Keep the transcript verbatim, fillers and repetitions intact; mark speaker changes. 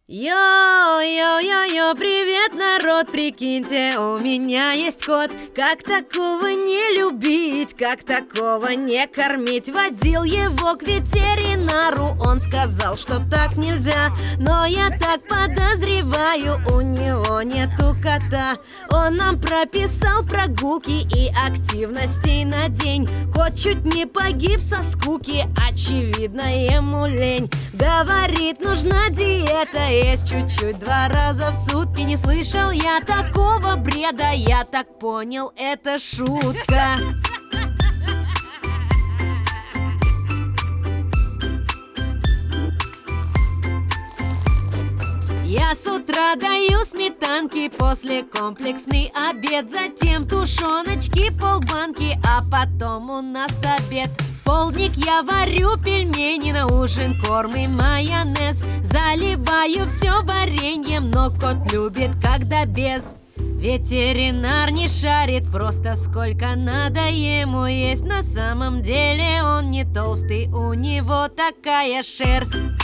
Speaker 1: Йо-йо-йо-йо, привет, народ, прикиньте, у меня есть кот. Как такого не любить, как такого не кормить? Водил его к ветеринару, он сказал, что так нельзя. Но я так подозреваю, у него нету кота. Он нам прописал прогулки и активностей на день. Кот чуть не погиб со скуки, очевидно, ему лень. Говорит, нужна диета, есть чуть-чуть два раза в сутки. Не слышал я такого бреда, я так понял, это шутка. Я с утра даю сметанки, после комплексный обед, затем тушеночки полбанки, а потом у нас обед. В полдник я варю пельмени, на ужин корм и майонез. Заливаю все вареньем, но кот любит, когда без. Ветеринар не шарит, просто сколько надо ему есть. На самом деле он не толстый, у него такая шерсть.